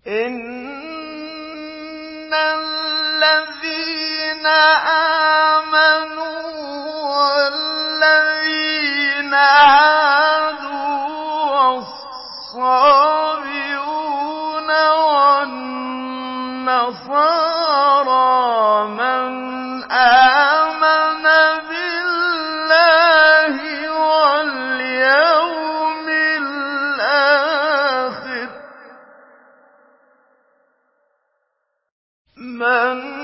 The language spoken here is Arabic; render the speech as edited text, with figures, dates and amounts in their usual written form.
إِنَّ الَّذِينَ آمَنُوا وَالَّذِينَ هَادُوا وَالصَّابِئُونَ وَالنَّصَارَىٰ مَنْ آمَنَ بِاللَّهِ وَالْيَوْمِ الْآخِرِ مَنْ